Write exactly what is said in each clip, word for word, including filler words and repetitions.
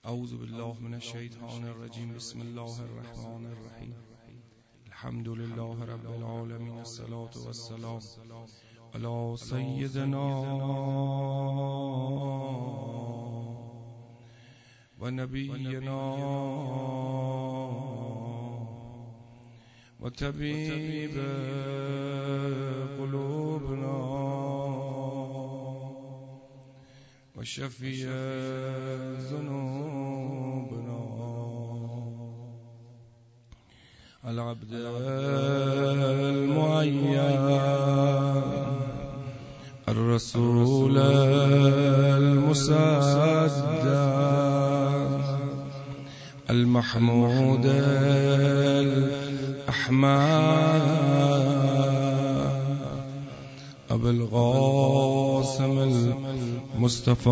اعوذ بالله من الشیطان الرجیم. بسم الله الرحمن الرحیم. الحمد لله رب العالمین. الصلاة والسلام علی سیدنا و نبینا و طبیب قلوبنا و شفیع ذنوبنا العبد المعین الرسول المصدق المحمود الأحمد أبو القاسم المصطفى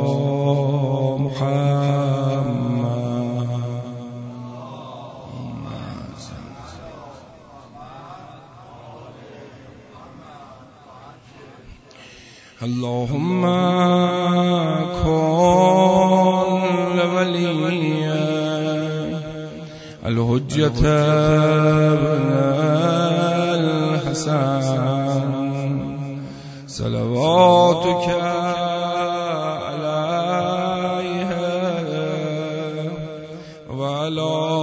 محمد. اللهم كن لولي الحجة ابن الحسن صلواتك عليه وعلى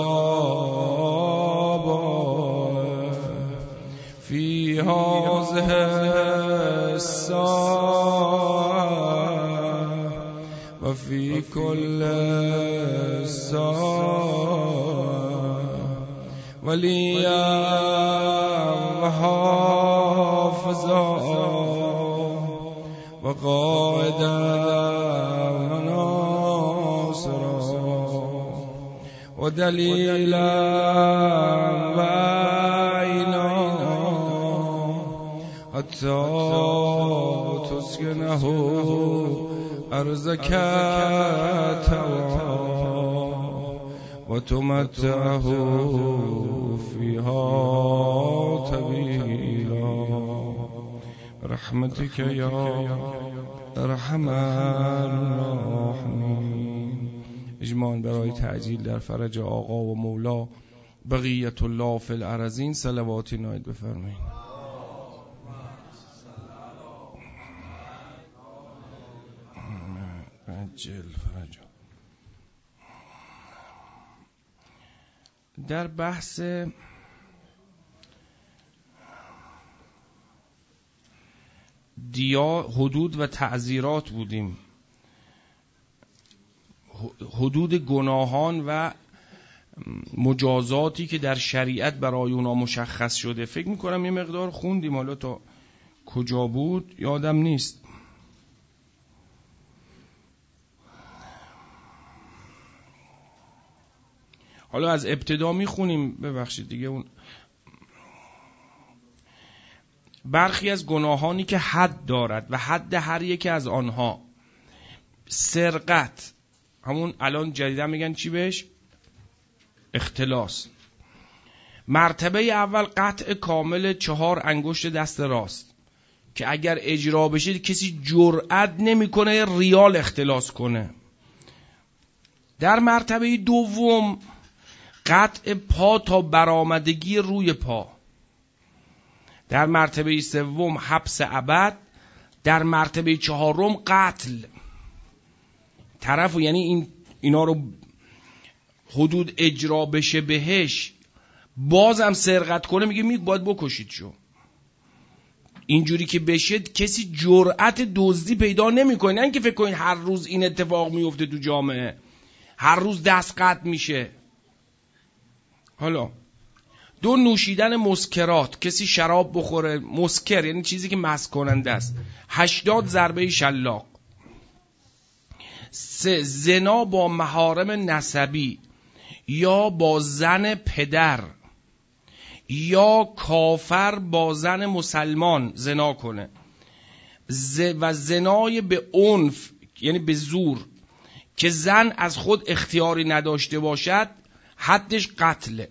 آبائه في هذه الساعة وفي كل ساعة وليا وحافظا وقائدا وناصرا ودليلا وعينا حتى تسكنه أرزك طوعا وتمتعه فيها طويلا برحمتك يا ارحم الراحمین. اجماعاً برای تعجیل در فرج آقا و مولا بقیت الله فی الارضین صلواتی نایل بفرمایید. عجل فرج. در بحث دیا حدود و تعزیرات بودیم، حدود گناهان و مجازاتی که در شریعت برای اونا مشخص شده. فکر میکنم یه مقدار خوندیم، حالا تا کجا بود یادم نیست. حالا از ابتدا میخونیم، ببخشید دیگه. اون برخی از گناهانی که حد دارد و حد هر یک از آنها سرقت، همون الان جدیدا میگن چی بهش؟ اختلاس. مرتبه اول قطع کامل چهار انگشت دست راست که اگر اجرا بشه کسی جرئت نمیکنه ریال اختلاس کنه. در مرتبه دوم قطع پا تا برآمدگی روی پا. در مرتبه سوم حبس ابد. در مرتبه چهارم قتل. طرف یعنی این اینا رو حدود اجرا بشه بهش، بازم سرقت کنه میگه می باید بکشید شو. اینجوری که بشه کسی جرأت دزدی پیدا نمیکنه. نه اینکه فکر کنید هر روز این اتفاق میفته تو جامعه، هر روز دست قطع میشه. حالا دو، نوشیدن مسکرات، کسی شراب بخوره، مسکر یعنی چیزی که مست کننده است، هشتاد ضربه شلاق. سه، زنا با محارم نسبی یا با زن پدر یا کافر با زن مسلمان زنا کنه. ز و زنای به عنف یعنی به زور که زن از خود اختیاری نداشته باشد حدش قتله.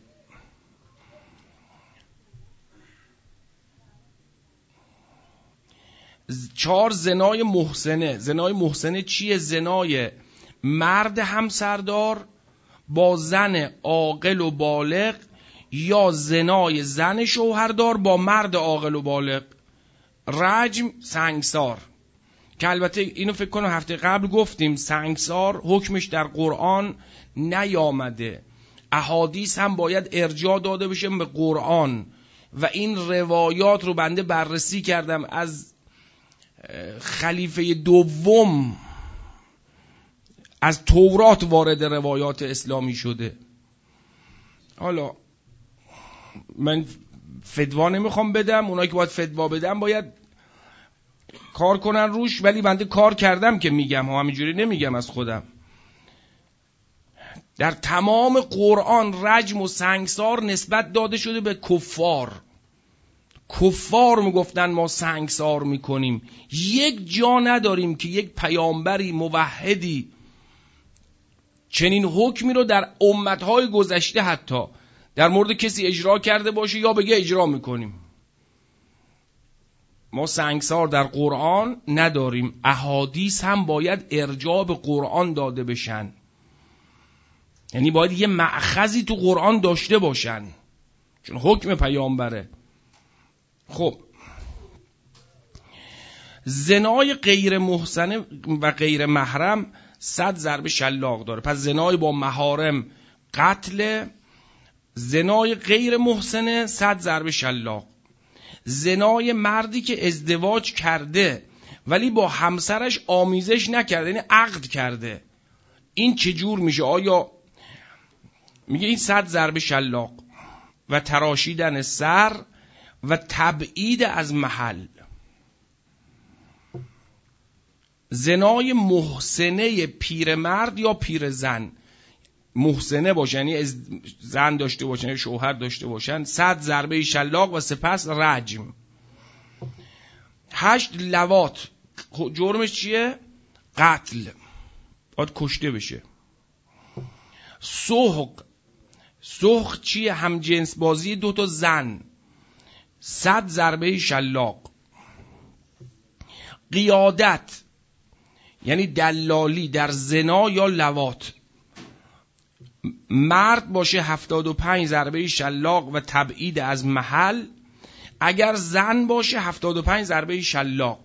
چهار، زنای محسنه. زنای محسنه چیه؟ زنای مرد همسردار با زن عاقل و بالغ یا زنای زن شوهردار با مرد عاقل و بالغ. رجم سنگسار، که البته اینو فکر کنم هفته قبل گفتیم سنگسار حکمش در قرآن نیامده، احادیث هم باید ارجاع داده بشه به قرآن و این روایات رو بنده بررسی کردم از خلیفه دوم از تورات وارد روایات اسلامی شده. حالا من فتوا نمیخوام بدم، اونایی که باید فتوا بدم باید کار کنن روش، ولی بنده کار کردم که میگم، همینجوری نمیگم از خودم. در تمام قرآن رجم و سنگسار نسبت داده شده به کفار. کفار میگفتن ما سنگسار میکنیم. یک جا نداریم که یک پیامبری موحدی چنین حکمی رو در امتهای گذشته حتی در مورد کسی اجرا کرده باشه یا بگه اجرا میکنیم. ما سنگسار در قرآن نداریم. احادیث هم باید ارجاع به قرآن داده بشن، یعنی باید یه مأخذی تو قرآن داشته باشن، چون حکم پیامبره. خب زنای غیر محسنه و غیر محرم صد ضرب شلاق داره. پس زنای با محارم قتل، زنای غیر محسنه صد ضرب شلاق. زنای مردی که ازدواج کرده ولی با همسرش آمیزش نکرده، یعنی عقد کرده، این چجور میشه؟ آیا میگه این صد ضرب شلاق و تراشیدن سر و تبعید از محل. زنای محسنه پیرمرد یا پیرزن، محسنه باشن یعنی زن داشته باشن، شوهر داشته باشن، صد ضربه شلاق و سپس رجم. هشت لواط، جرمش چیه؟ قتل، باید کشته بشه. سحق، سحق چیه؟ هم جنس بازی دو تا زن، صد ضربه شلاق. قیادت یعنی دلالی در زنا یا لواط، مرد باشه هفتاد و پنج ضربه شلاق و تبعید از محل، اگر زن باشه هفتاد و پنج ضربه شلاق.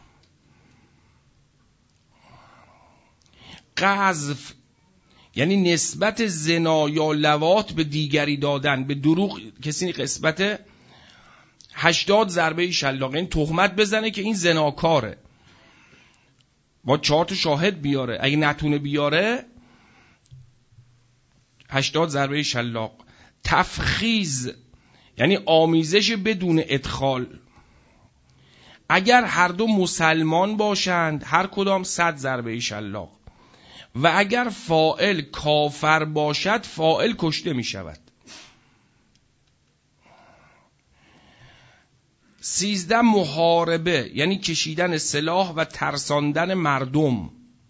قذف یعنی نسبت زنا یا لواط به دیگری دادن، به دروغ کسی نسبت هشتاد ضربه شلاق، این تهمت بزنه که این زناکاره، با چهار تا شاهد بیاره، اگه نتونه بیاره هشتاد ضربه شلاق. تفخیز یعنی آمیزش بدون ادخال، اگر هر دو مسلمان باشند هر کدام صد ضربه شلاق و اگر فاعل کافر باشد فاعل کشته می شود. سیزده محاربه یعنی کشیدن سلاح و ترساندن مردم،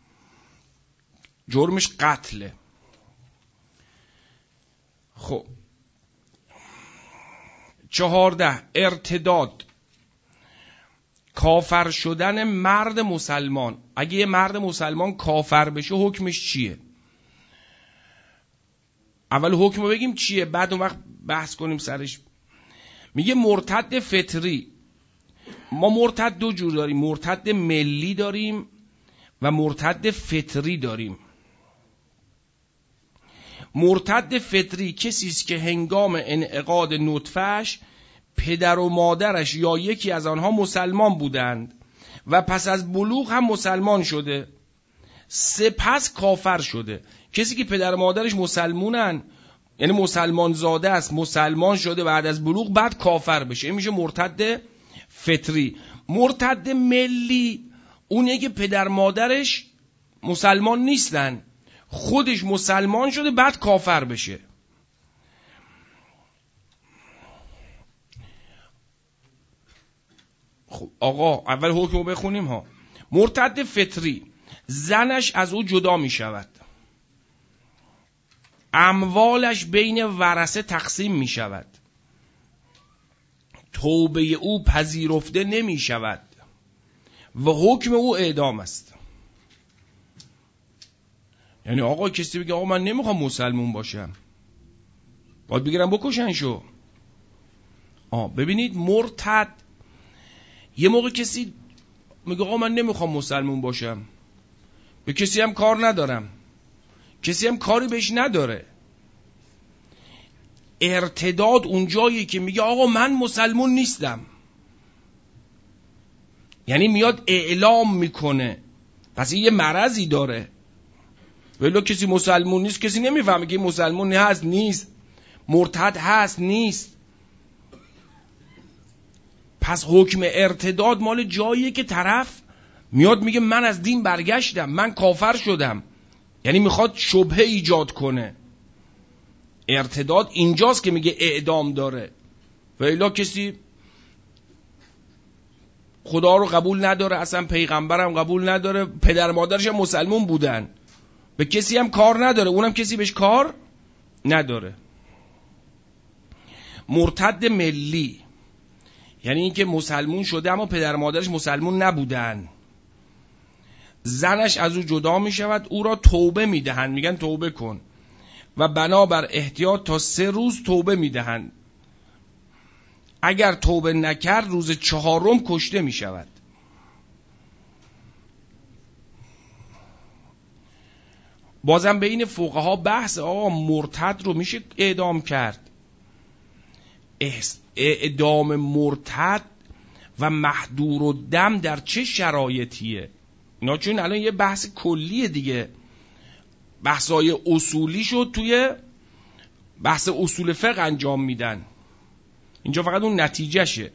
جرمش قتله. خب چهارده ارتداد، کافر شدن مرد مسلمان. اگه یه مرد مسلمان کافر بشه حکمش چیه؟ اول حکم رو بگیم چیه، بعد اون وقت بحث کنیم سرش. میگه مرتد فطری. ما مرتد دو جور داریم، مرتد ملی داریم و مرتد فطری داریم. مرتد فطری کسی است که هنگام انعقاد نطفه‌اش پدر و مادرش یا یکی از آنها مسلمان بودند و پس از بلوغ هم مسلمان شده، سپس کافر شده. کسی که پدر و مادرش مسلمونن یعنی مسلمان زاده است، مسلمان شده بعد از بلوغ، بعد کافر بشه، این میشه مرتد فطری. مرتد ملی اونه که پدر مادرش مسلمان نیستن، خودش مسلمان شده بعد کافر بشه. خب آقا اول حکم رو بخونیم ها. مرتد فطری زنش از او جدا می شود، اموالش بین ورثه تقسیم می شود، توبه او پذیرفته نمی شود و حکم او اعدام است. یعنی آقا کسی بگه آقا من نمیخوام مسلمون باشم، باید بگیرم بکشنشو. آه ببینید مرتد، یه موقع کسی میگه آقا من نمیخوام مسلمون باشم، به کسی هم کار ندارم، کسی هم کاری بهش نداره. ارتداد اونجایی که میگه آقا من مسلمون نیستم، یعنی میاد اعلام میکنه، پس این یه مرضی داره. ولی کسی مسلمون نیست، کسی نمیفهمه که مسلمون هست نیست، مرتد هست نیست. پس حکم ارتداد مال جاییه که طرف میاد میگه من از دین برگشتم، من کافر شدم، یعنی میخواد شبهه ایجاد کنه. ارتداد اینجاست که میگه اعدام داره. ولی کسی خدا رو قبول نداره، اصلا پیغمبرم قبول نداره، پدر مادرش هم مسلمون بودن، به کسی هم کار نداره، اونم کسی بهش کار نداره. مرتد ملی یعنی اینکه مسلمون شده اما پدر مادرش مسلمون نبودن، زنش از او جدا می شود، او را توبه می دهند، میگن توبه کن، و بنابر احتیاط تا سه روز توبه می دهند. اگر توبه نکرد روز چهارم کشته می شود. بازم بین فقها بحث آقا مرتد رو میشه اعدام کرد. اعدام مرتد و محدور الدم در چه شرایطیه؟ اینا چون الان یه بحث کلیه دیگه، بحثای اصولی شد توی بحث اصول فقه انجام میدن، اینجا فقط اون نتیجه شه.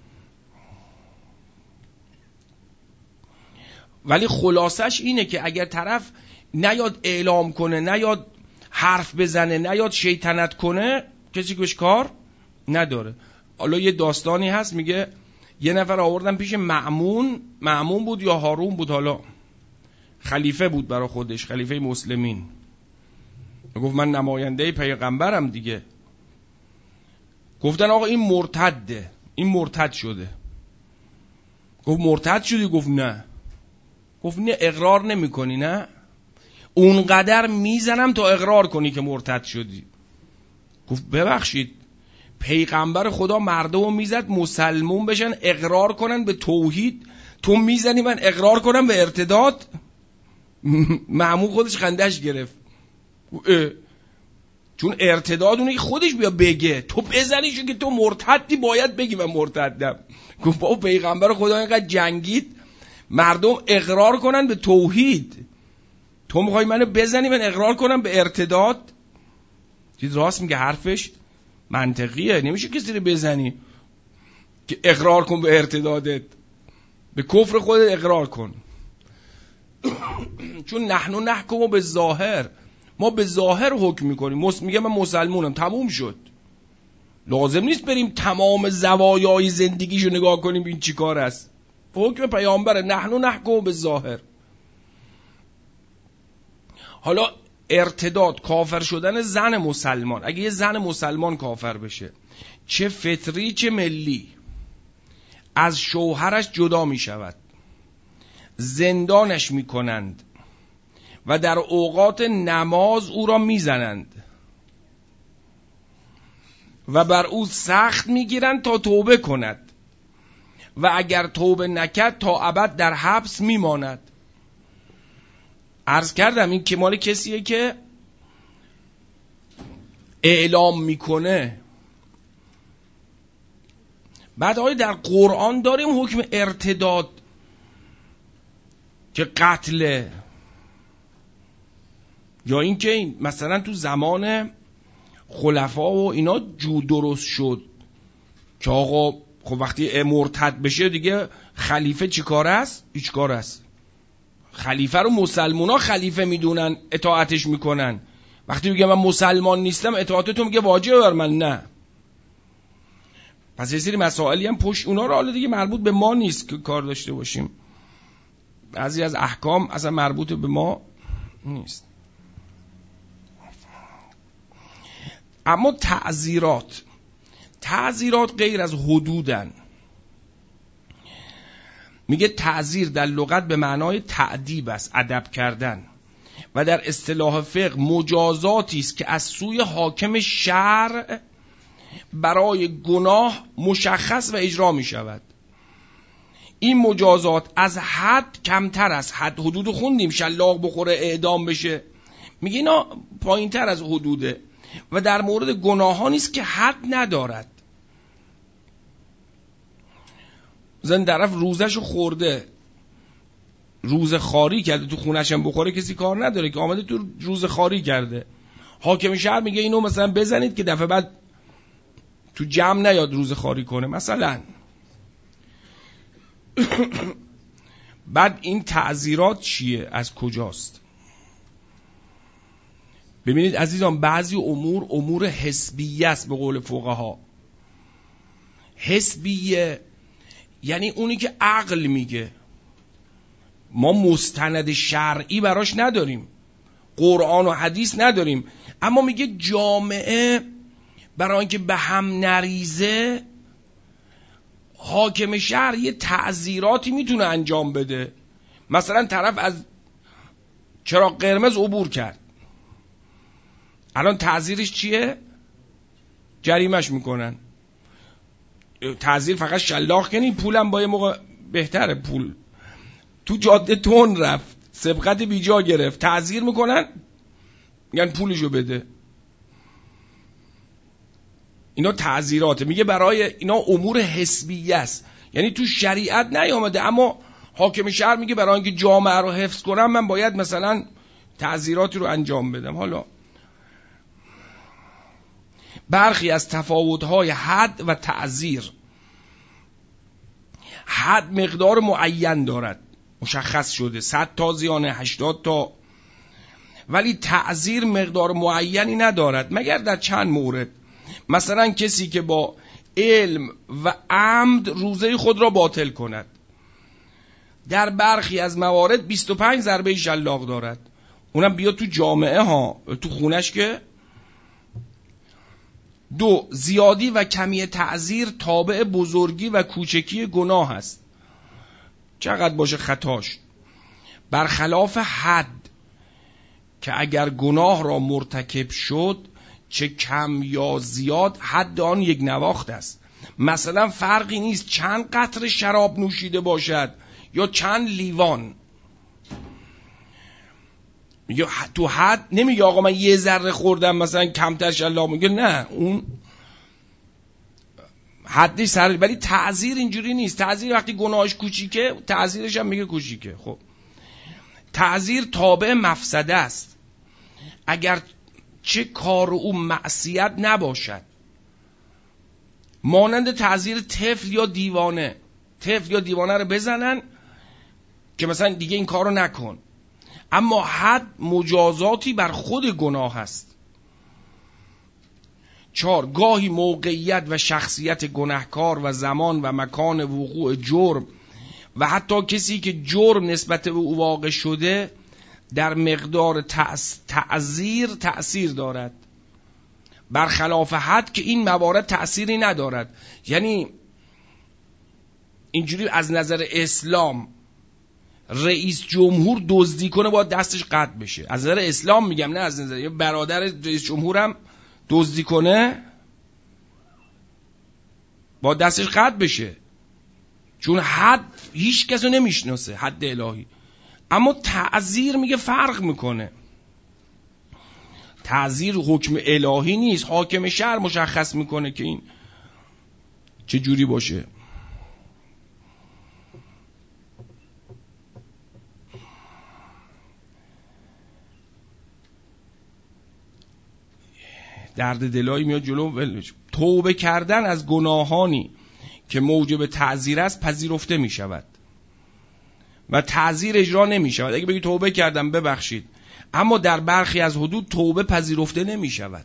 ولی خلاصش اینه که اگر طرف نیاد اعلام کنه، نیاد حرف بزنه، نیاد شیطنت کنه، کسی کش کار نداره. حالا یه داستانی هست، میگه یه نفر آوردن پیش مأمون، مأمون بود یا هارون بود، حالا خلیفه بود برای خودش، خلیفه مسلمین. گفت من نماینده پیغمبرم دیگه. گفتن آقا این مرتده، این مرتد شده. گفت مرتد شدی؟ گفت نه. گفت نه اقرار نمی کنی؟ نه اونقدر میزنم تا اقرار کنی که مرتد شدی. گفت ببخشید پیغمبر خدا مردمو میزد مسلمون بشن، اقرار کنن به توحید، تو میزنی من اقرار کنم به ارتداد؟ مأمون خودش خندش گرفت، چون ارتداد اونه که خودش بیا بگه، تو بزنیشو که تو مرتدی باید بگی من مرتدم. گفت بابا پیغمبر خدا اینقدر جنگید مردم اقرار کنن به توحید، تو میخوای منو بزنی من اقرار کنم به ارتداد؟ چیز راست میگه، حرفش منطقیه، نمیشه کسی رو بزنی که اقرار کن به ارتدادت، به کفر خودت اقرار کن. چون نحنو نحکم به ظاهر، ما به ظاهر حکم میکنیم. مس میگه من مسلمونم، تموم شد، لازم نیست بریم تمام زوایای زندگیشو نگاه کنیم این چی کار است. حکم پیامبره، نحنو نحکم به ظاهر. حالا ارتداد، کافر شدن زن مسلمان، اگه یه زن مسلمان کافر بشه، چه فطری چه ملی، از شوهرش جدا می شود، زندانش می کنند و در اوقات نماز او را می زنند و بر او سخت می گیرند تا توبه کند و اگر توبه نکرد تا ابد در حبس می ماند. عرض کردم این که مال کسیه که اعلام میکنه. بعد آیا در قرآن داریم حکم ارتداد که قتله، یا این که مثلا تو زمان خلفا و اینا جو درست شد که آقا خب وقتی مرتد بشه دیگه خلیفه چی کار است؟ هیچ کار است. خلیفه رو مسلمان ها خلیفه میدونن، اطاعتش میکنن. وقتی میگه من مسلمان نیستم اطاعتتون میگه واجبه بر من، نه. پس یه سری مسائلی هم پشت اونا رو، حالا دیگه مربوط به ما نیست که کار داشته باشیم، بعضی از احکام اصلا مربوط به ما نیست. اما تعزیرات، تعزیرات غیر از حدودن. میگه تعزیر در لغت به معنای تعدیب است، ادب کردن، و در اصطلاح فقه مجازاتی است که از سوی حاکم شرع برای گناه مشخص و اجرا می شود. این مجازات از حد کمتر است. حد حدود خوندیم، شلاق بخوره اعدام بشه، میگه اینا پایین تر از حدوده و در مورد گناهانی است که حد ندارد. زن طرف روزشو خورده، روز خاری کرده، تو خونش هم بخوره کسی کار نداره که آمده تو روز خاری کرده. حاکم شهر میگه اینو مثلا بزنید که دفعه بعد تو جمع نیاد روز خاری کنه مثلا. بعد این تعزیرات چیه؟ از کجاست؟ ببینید عزیزان، بعضی امور امور حسبیه است به قول فقها. حسبیه یعنی اونی که عقل میگه، ما مستند شرعی براش نداریم، قرآن و حدیث نداریم، اما میگه جامعه برای اینکه به هم نریزه حاکم شهر یه تعزیراتی میتونه انجام بده. مثلا طرف از چراغ قرمز عبور کرد، الان تعزیرش چیه؟ جریمش میکنن. تعزیر فقط شلاق کنی، پولم با یه موقع بهتره، پول تو جاده تون رفت، سبقت بیجا گرفت، تعزیر میکنن میگن پولشو بده. اینا تعزیراته. میگه برای اینا امور حسبیه است، یعنی تو شریعت نیامده، اما حاکم شهر میگه برای اینکه جامعه رو حفظ کنم من باید مثلا تعزیراتی رو انجام بدم. حالا برخی از تفاوت‌های حد و تعزیر، حد مقدار معین دارد، مشخص شده، صد تا زیانه، هشتاد تا، ولی تعزیر مقدار معینی ندارد مگر در چند مورد. مثلا کسی که با علم و عمد روزه خود را باطل کند، در برخی از موارد بیست و پنج ضربه شلاق دارد، اونم بیاد تو جامعه ها، تو خونش که. دو، زیادی و کمی تعزیر تابع بزرگی و کوچکی گناه است، چقدر باشه خطاش، برخلاف حد که اگر گناه را مرتکب شد چه کم یا زیاد حد آن یک نواخت است. مثلا فرقی نیست چند قطره شراب نوشیده باشد یا چند لیوان. میگه تو حد نمیگه آقا من یه ذره خوردم مثلا کمتر شلاق، میگه نه اون حدش سر. ولی تعزیر اینجوری نیست. تعزیر وقتی گناهش کوچیکه تعزیرش هم میگه کوچیکه. خب تعزیر تابع مفسده است، اگر چه کار او معصیت نباشد، مانند تعزیر طفل یا دیوانه. طفل یا دیوانه رو بزنن که مثلا دیگه این کار رو نکن، اما حد مجازاتی بر خود گناه است. چهار، گاهی موقعیت و شخصیت گناهکار و زمان و مکان وقوع جرم و حتی کسی که جرم نسبت به او واقع شده در مقدار تعزیر تأثیر دارد، برخلاف حد که این موارد تأثیری ندارد. یعنی اینجوری از نظر اسلام رئیس جمهور دزدی کنه باید دستش قطع بشه، از نظر اسلام میگم، نه از نظر برادر رئیس جمهورم دزدی کنه باید دستش قطع بشه، چون حد هیچ کسو نمیشناسه، حد الهی. اما تعزیر میگه فرق میکنه. تعزیر حکم الهی نیست، حاکم شهر مشخص میکنه که این چه جوری باشه. درد دلایی میاد جلو. ولش. توبه کردن از گناهانی که موجب تعزیر است پذیرفته می شود و تعزیر اجرا نمی شود. اگه بگی توبه کردم ببخشید، اما در برخی از حدود توبه پذیرفته نمی شود.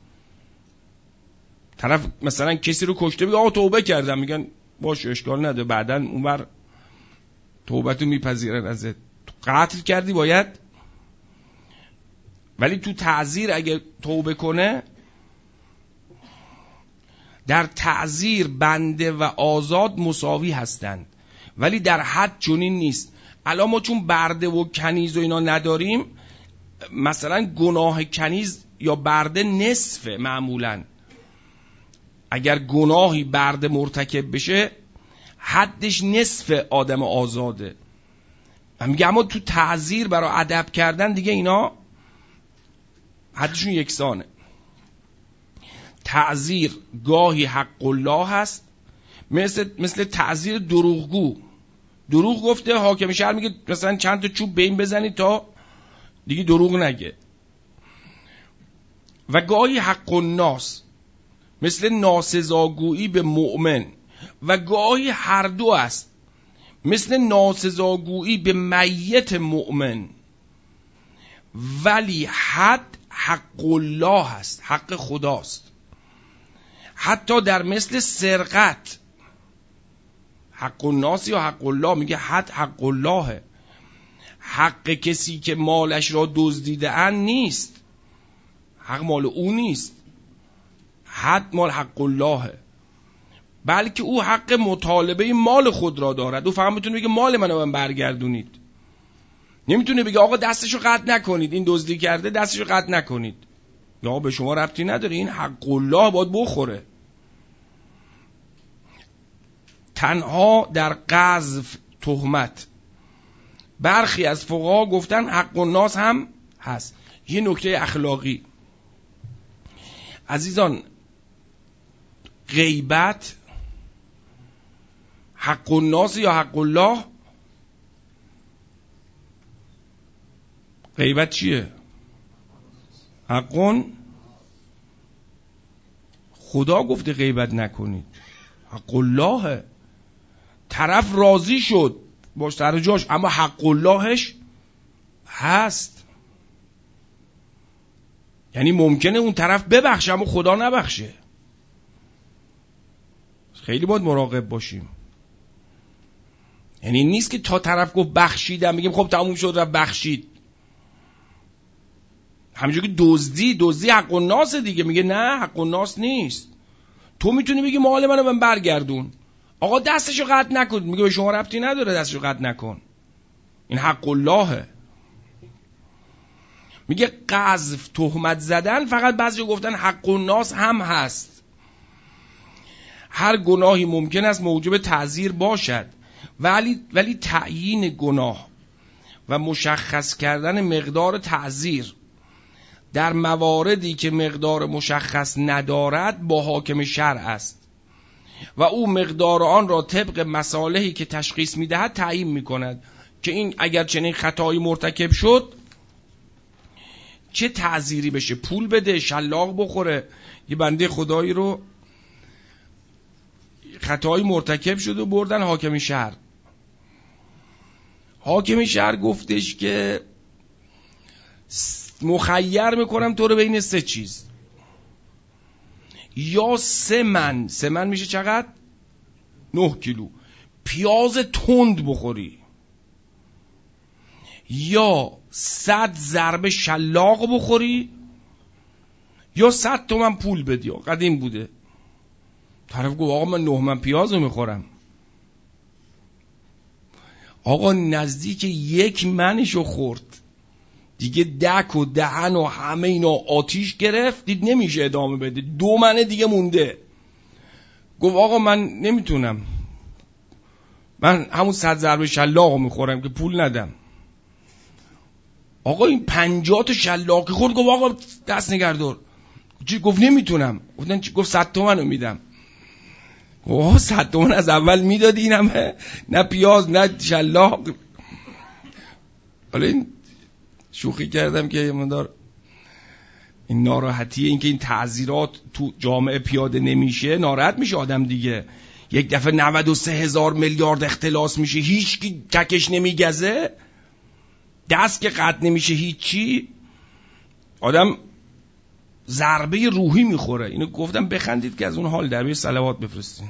طرف مثلا کسی رو کشته، بگه آقا توبه کردم، میگن باشه اشکال نداره، بعداً اونور توبتو میپذیرن ازت. قتل کردی باید، ولی تو تعزیر اگه توبه کنه، در تعزیر بنده و آزاد مساوی هستند، ولی در حد چنین نیست. الان ما چون برده و کنیز و اینا نداریم، مثلا گناه کنیز یا برده نصفه معمولا. اگر گناهی برده مرتکب بشه حدش نصف آدم آزاده. من میگم اما تو تعزیر برای ادب کردن دیگه اینا حدشون یکسانه. تعزیر گاهی حق الله هست، مثل مثل تعزیر دروغگو. دروغ گفته، حاکم شهر میگه مثلا چند تا چوب به این بزنید تا دیگه دروغ نگه. و گاهی حق الناس، مثل ناسزاگویی به مؤمن. و گاهی هر دو است، مثل ناسزاگویی به میت مؤمن. ولی حد حق الله هست، حق خداست. حتی در مثل سرقت، حق الناس یا حق الله، میگه حد حق اللهه. حق کسی که مالش را دزدیده اند نیست، حق مال او نیست، حد مال حق اللهه. بلکه او حق مطالبه مال خود را دارد. او فقط میتونه بگه مال منو من برگردونید. نمیتونه بگه آقا دستشو قطع نکنید، این دزدی کرده دستشو قطع نکنید. یا به شما ربطی نداره، این حق الله باید بخوره. تنها در قذف تهمت برخی از فقها گفتن حق الناس هم هست. یه نکته اخلاقی عزیزان، غیبت حق الناس یا حق الله؟ غیبت چیه؟ حق، خدا گفته غیبت نکنید، حق الله. طرف راضی شد باش سر جاش، اما حق اللهش هست. یعنی ممکنه اون طرف ببخشه اما خدا نبخشه. خیلی باید مراقب باشیم. یعنی نیست که تا طرف گفت بخشیدم بگیم خب تموم شد رفت بخشید. همینجور که دزدی دزدی حق الناس دیگه، میگه نه حق الناس نیست. تو میتونی بگی مال منو من برگردون. آقا دستشو قطع نکن، میگه به شما ربطی نداره دستشو قطع نکن، این حق اللهه. میگه قذف تهمت زدن فقط بعضی گفتن حق الناس هم هست. هر گناهی ممکن است موجب تعزیر باشد، ولی ولی تعیین گناه و مشخص کردن مقدار تعزیر در مواردی که مقدار مشخص ندارد با حاکم شرع است و او مقدار آن را طبق مصالحی که تشخیص میدهد تعیین میکند که این اگر چنین خطایی مرتکب شد چه تعزیری بشه، پول بده، شلاق بخوره. یه بنده خدایی رو خطایی مرتکب شد و بردن حاکم شهر. حاکم شهر گفتش که مخیر میکنم تو رو بین سه چیز، یا سه من سه من میشه چقدر؟ نه کیلو پیاز تند بخوری، یا صد ضربه شلاق بخوری، یا صد تومن پول بدی. قدیم بوده. طرف گفت آقا من نه من پیاز رو میخورم. آقا نزدیک یک منشو خورد دیگه، دک و دهن و همه اینا آتیش گرفت، دید نمیشه ادامه بده، دو منه دیگه مونده. گفت آقا من نمیتونم، من همون صد ضربه شلاق میخورم که پول ندم. آقا این پنجاه تا شلاق خورد. گفت آقا دست نگردار. چی؟ گفت نمیتونم. گفتن چی؟ گفت صد تومن رو میدم. اوه صد تومن از اول میدادی این همه، نه پیاز نه شلاق. حالا این شوخی کردم که مندار این ناراحتیه، این که این تعزیرات تو جامعه پیاده نمیشه، ناراحت میشه آدم دیگه. یک دفعه نود و سه هزار میلیارد اختلاس میشه، هیچ کی تکش نمیگزه، دست که قطع نمیشه، هیچی، آدم ضربه روحی میخوره. اینو گفتم بخندید که از اون حال در بیه صلوات بفرستین.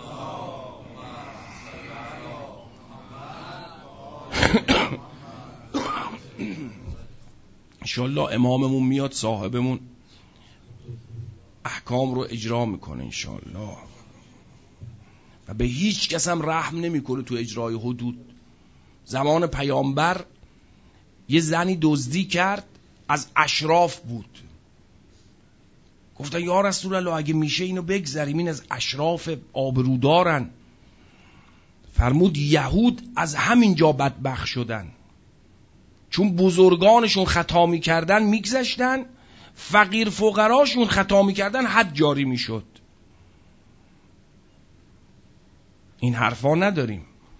انشالله اماممون میاد، صاحبمون احکام رو اجرا میکنه انشالله و به هیچ کس هم رحم نمیکنه تو اجرای حدود. زمان پیامبر یه زنی دزدی کرد، از اشراف بود. گفتن یا رسول الله اگه میشه اینو بگذریم، این از اشراف آبرودارن. فرمود یهود از همین جا بدبخت شدن، چون بزرگانشون خطا میکردن میگذشتن، فقیر فقراشون خطا میکردن حد جاری میشد. این حرفا نداریم.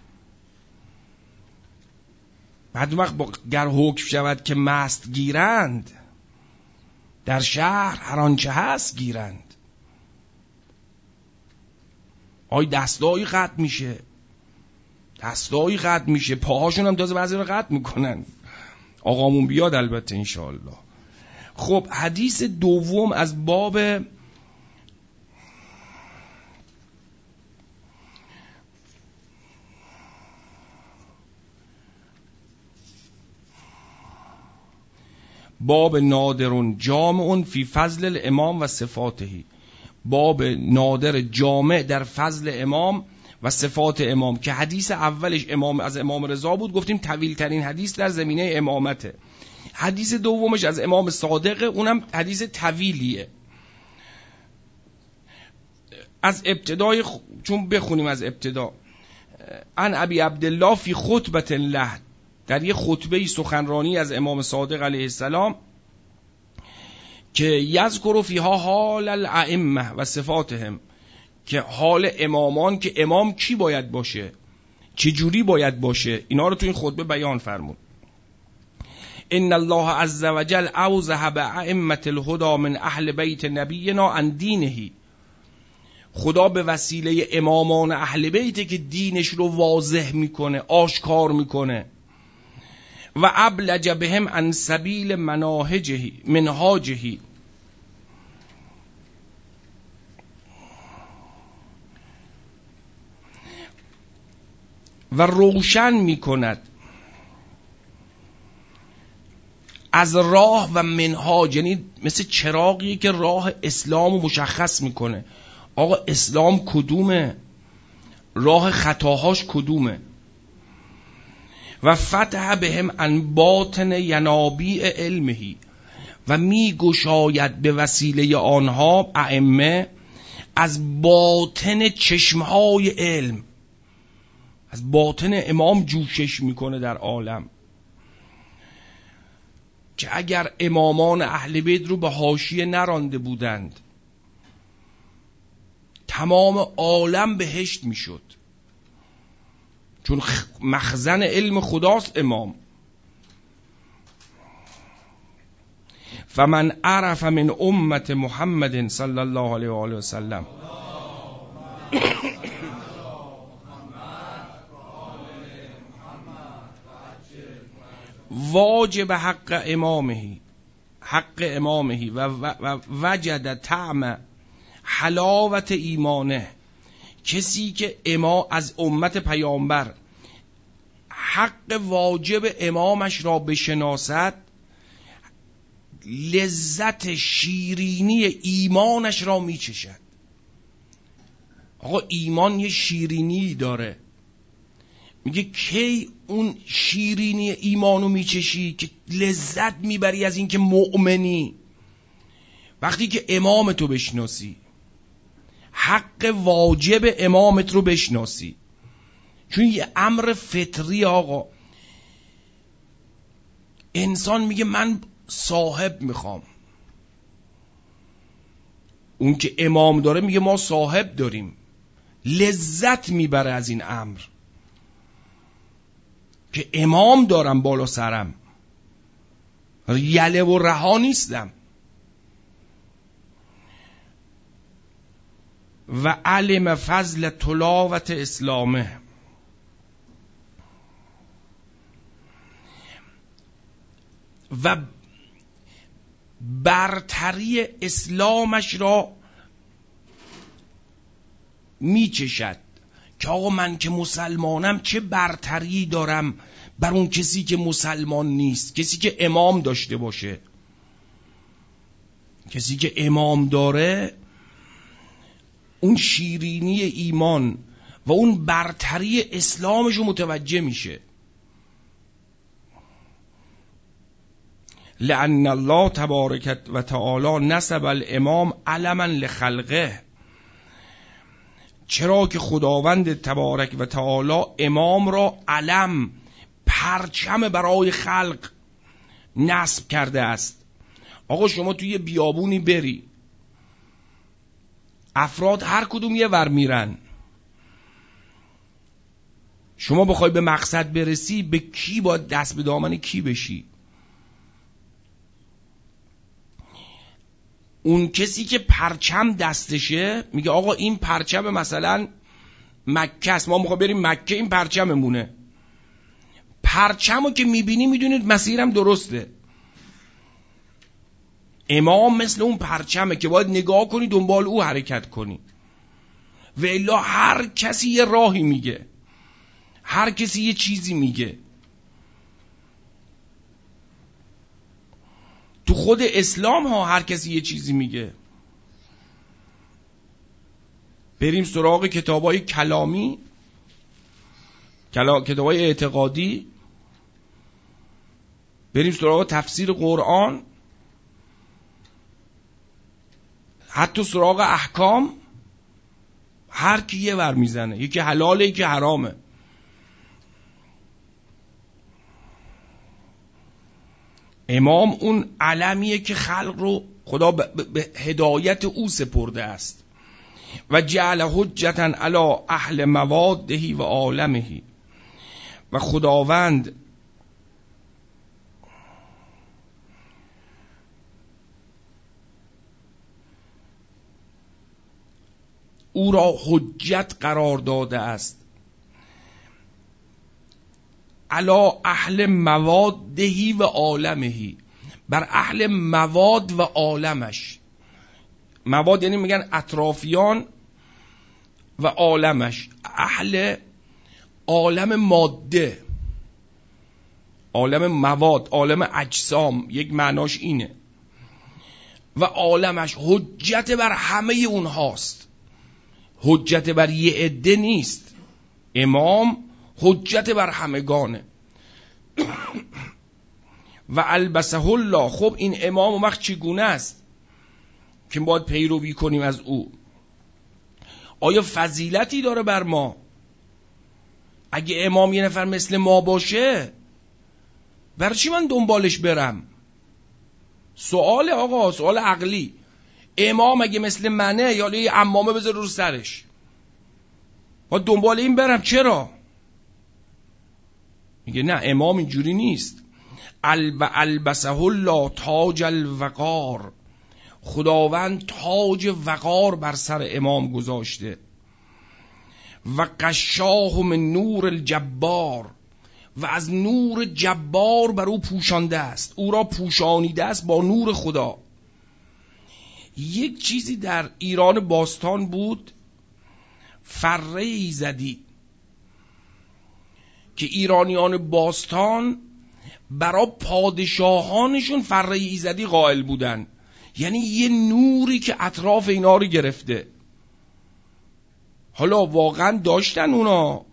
بعد وقت گر حکم شود که مست گیرند، در شهر هر آنچه هست گیرند. آی دستایی قطع میشه، دستایی قطع میشه، پاهاشون هم تازه بعضی رو قطع میکنن. آقامون بیاد البته انشاءالله. خب حدیث دوم از باب باب نادرون جامعون فی فضل الامام و صفاتهی، باب نادر جامع در فضل امام و صفات امام، که حدیث اولش امام از امام رضا بود، گفتیم طویل ترین حدیث در زمینه امامته. حدیث دومش از امام صادق، اونم حدیث طویلیه. از ابتدای خ... چون بخونیم از ابتدا. ان ابی عبدالله فی خطبه له، در یه خطبه سخنرانی از امام صادق علیه السلام، که یذکر فیها حال الائمه و صفاتهم، که حال امامان، که امام کی باید باشه، چه جوری باید باشه، اینا رو تو این خطبه بیان فرمود. ان الله عز وجل اوضح بائمه الهدى من اهل بیت نبینا عن دینه، خدا به وسیله امامان اهل بیت که دینش رو واضح میکنه، آشکار میکنه. و ابلج بهم عن سبیل مناهجه منهاجه، و روشن میکند از راه و منهاج، یعنی مثل چراغی که راه اسلام مشخص میکنه. آقا اسلام کدومه، راه خطاهاش کدومه. و فتح بهم عن باطن ینابیع علمهی، و می گشاید به وسیله آنها ائمه از باطن چشمهای علم، از باطن امام جوشش میکنه در عالم. که اگر امامان اهل بیت رو به حاشیه نرانده بودند، تمام عالم بهشت میشد، چون مخزن علم خداست امام. فمن عرف من امت محمد صلی الله علیه و آله و سلم واجب حق امامه حق امامه و وجد طعم حلاوت ایمانه، کسی که اما از امت پیامبر حق واجب امامش را بشناسد، لذت شیرینی ایمانش را میچشد. آقا ایمان یه شیرینی داره. میگه کی اون شیرینی ایمانو میچشی که لذت میبری از این که مؤمنی؟ وقتی که امامتو بشناسی، حق واجب امامت رو بشناسی. چون یه امر فطری آقا، انسان میگه من صاحب میخوام، اون که امام داره میگه ما صاحب داریم، لذت میبره از این امر که امام دارم بالا سرم، یله و رها نیستم. و علم فضل تلاوت اسلامه، و برتری اسلامش را میچشد که آقا من که مسلمانم چه برتری دارم بر اون کسی که مسلمان نیست. کسی که امام داشته باشه، کسی که امام داره، اون شیرینی ایمان و اون برتری اسلامش رو متوجه میشه. لأن الله تبارک و تعالی نسب الامام علما لخلقه، چرا که خداوند تبارک و تعالی امام را علم، پرچم برای خلق نصب کرده است. آقا شما توی یه بیابونی بری، افراد هر کدوم یه ور میرن، شما بخوای به مقصد برسی به کی باید دست به دامن کی بشی؟ اون کسی که پرچم دستشه میگه آقا این پرچم مثلا مکه است، ما میخوایم بریم مکه، این پرچممونه. پرچمو که میبینی میدونید مسیرم درسته. امام مثل اون پرچمه که باید نگاه کنی دنبال او حرکت کنی، و الا هر کسی یه راهی میگه، هر کسی یه چیزی میگه. تو خود اسلام ها هر کسی یه چیزی میگه. بریم سراغ کتابای کلامی، کلا... کتابای اعتقادی، بریم سراغ تفسیر قرآن، حتی سراغ احکام، هر کی یه ور میزنه، یکی حلاله یکی حرامه. امام اون علمیه که خلق رو خدا به هدایت او سپرده است. و جعل حجتا علی اهل موادهی و عالمهی، و خداوند او را حجت قرار داده است علی اهل موادهی و عالمهی، بر اهل مواد و عالمش. مواد یعنی میگن اطرافیان، و عالمش اهل عالم ماده، عالم مواد، عالم اجسام، یک معناش اینه. و عالمش حجت بر همه اونهاست، حجت بر یه عده نیست. امام حجت بر همگانه. و البسه الله. خب این امام اون وقت چگونه است که باید پیروی کنیم از او؟ آیا فضیلتی داره بر ما؟ اگه امام یه نفر مثل ما باشه برای چی من دنبالش برم؟ سوال آقا، سوال عقلی. امام اگه مثل منه، یا یه عمامه بذار رو سرش، با دنبال این برم چرا؟ میگه نه، امام اینجوری نیست. الب البسه الله تاج الوقار. خداوند تاج وقار بر سر امام گذاشته. و قشاه من نور الجبار. و از نور جبار بر او پوشانده است، او را پوشانیده است با نور خدا. یک چیزی در ایران باستان بود، فره ایزدی، که ایرانیان باستان برای پادشاهانشون فره ایزدی قائل بودن. یعنی یه نوری که اطراف اینا رو گرفته. حالا واقعا داشتن اونا؟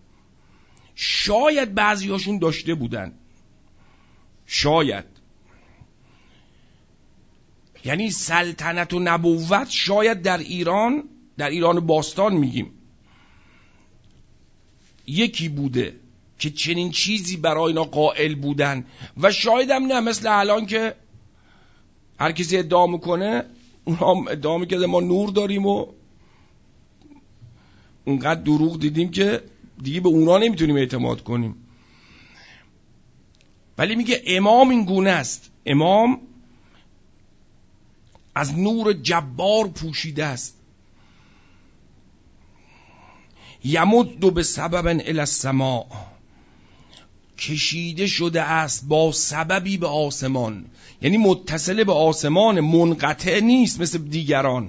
شاید بعضیاشون داشته بودن، شاید. یعنی سلطنت و نبوت شاید در ایران، در ایران باستان میگیم، یکی بوده که چنین چیزی برای اینا قائل بودن. و شاید هم نه مثل الان که هر کسی ادعا میکنه، اونا ادعا میکنه ما نور داریم و اونقدر دروغ دیدیم که دیگه به اونا نمیتونیم اعتماد کنیم. ولی میگه امام این گونه است، امام از نور جبار پوشیده است. یمد به سبب الی السماء. کشیده شده است با سببی به آسمان، یعنی متصل به آسمان، منقطع نیست مثل دیگران.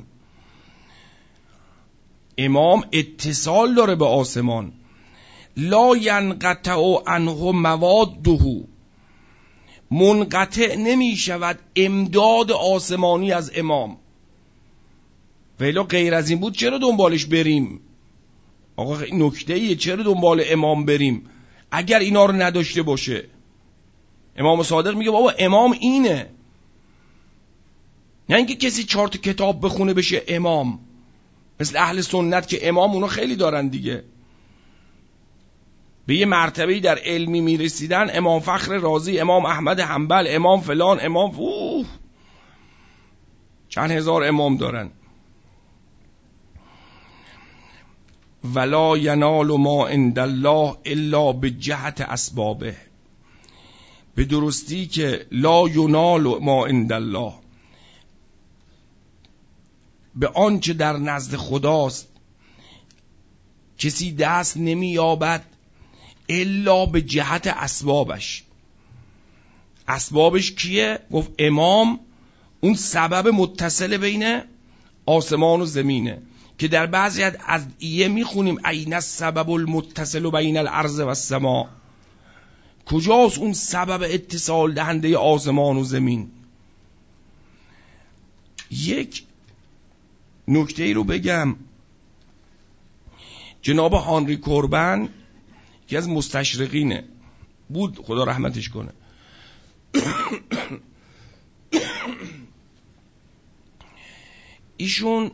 امام اتصال داره به آسمان. لا ینقطع عنه مواده. منقطع نمی شود امداد آسمانی از امام. ولی غیر از این بود چرا دنبالش بریم؟ آقا نکته ایه، چرا دنبال امام بریم اگر اینا رو نداشته باشه؟ امام صادق میگه بابا امام اینه، نه اینکه کسی چهار تا کتاب بخونه بشه امام، مثل اهل سنت که امام اونا خیلی دارن دیگه، به یه مرتبه‌ای در علمی میرسیدن، امام فخر رازی، امام احمد حنبل، امام فلان، امام اوه چند هزار امام دارن. ولا ینال ما عند الله الا بجهت اسبابه، به درستی که لا ینال ما عند الله، به آنچه در نزد خداست کسی دست نمییابد الا به جهت اسبابش. اسبابش کیه؟ گفت امام اون سبب متصل بین آسمان و زمینه که در بعضی از ایه میخونیم این السبب المتصل بین الارض و السماء، کجاست اون سبب اتصال دهنده آسمان و زمین. یک نکته ای رو بگم، جناب هانری کوربن که از مستشرقینه بود، خدا رحمتش کنه، ایشون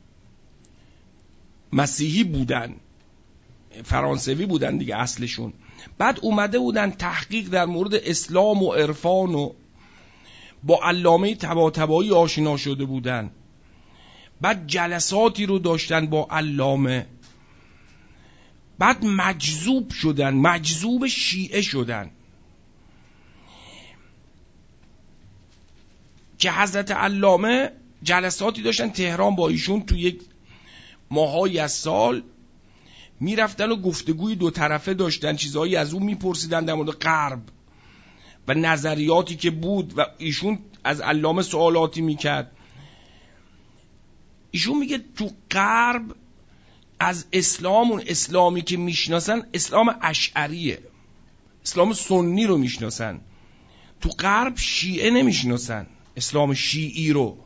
مسیحی بودن، فرانسوی بودن دیگه اصلشون، بعد اومده بودن تحقیق در مورد اسلام و عرفان و با علامه طباطبایی آشنا شده بودن، بعد جلساتی رو داشتن با علامه، بعد مجذوب شدن، مجذوب شیعه شدن که حضرت علامه جلساتی داشتن تهران با ایشون، تو یک ماهایی از سال میرفتن و گفتگوی دو طرفه داشتن، چیزهایی از اون میپرسیدن در مورد غرب و نظریاتی که بود و ایشون از علامه سوالاتی میکرد. ایشون میگه تو غرب از اسلام، اون اسلامی که میشناسن اسلام اشعریه، اسلام سنی رو میشناسن، تو غرب شیعه نمیشناسن، اسلام شیعی رو.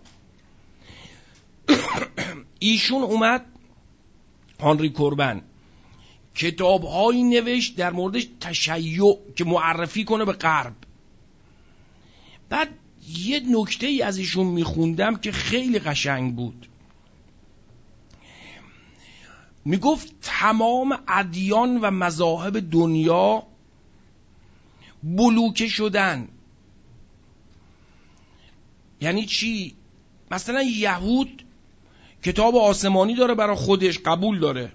ایشون اومد هانری کوربن کتاب‌هایی نوشت در مورد تشیع که معرفی کنه به غرب. بعد یه نکته ای از ایشون میخوندم که خیلی قشنگ بود، میگفت تمام ادیان و مذاهب دنیا بلوکه شدن. یعنی چی؟ مثلا یهود کتاب آسمانی داره برای خودش، قبول داره،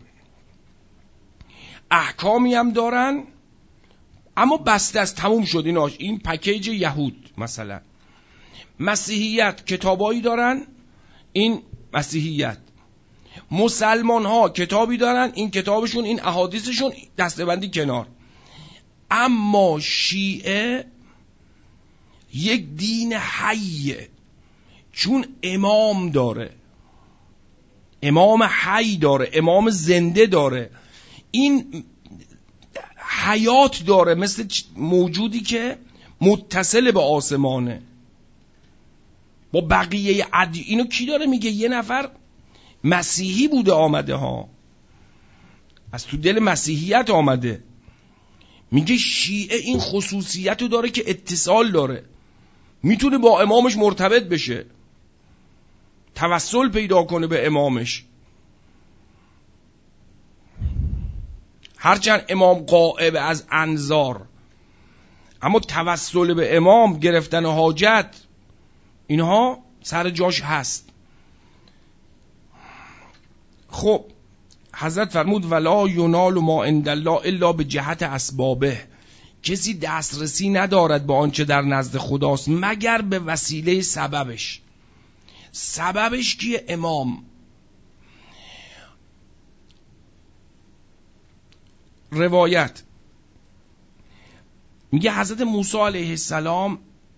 احکامی هم دارن، اما بسته است، تموم شد ایناش، این پکیج یهود. مثلا مسیحیت کتابایی دارن، این مسیحیت. مسلمان ها کتابی دارن، این کتابشون، این احادیثشون، دستبندی کنار. اما شیعه یک دین حیه، چون امام داره، امام حی داره، امام زنده داره، این حیات داره، مثل موجودی که متصل به آسمانه با بقیه عدی. اینو کی داره میگه؟ یه نفر مسیحی بوده آمده ها، از تو دل مسیحیت آمده، میگه شیعه این خصوصیت رو داره که اتصال داره، میتونه با امامش مرتبط بشه، توسل پیدا کنه به امامش. هرچند امام غائب از انظار، اما توسل به امام، گرفتن حاجت، اینها سر جاش هست. خب حضرت فرمود ولا ینال ما عند الله الا به جهت اسبابه، کسی دسترسی ندارد به آنچه در نزد خداست مگر به وسیله سببش. سببش کیه؟ امام. روایت میگه حضرت موسی علیه السلام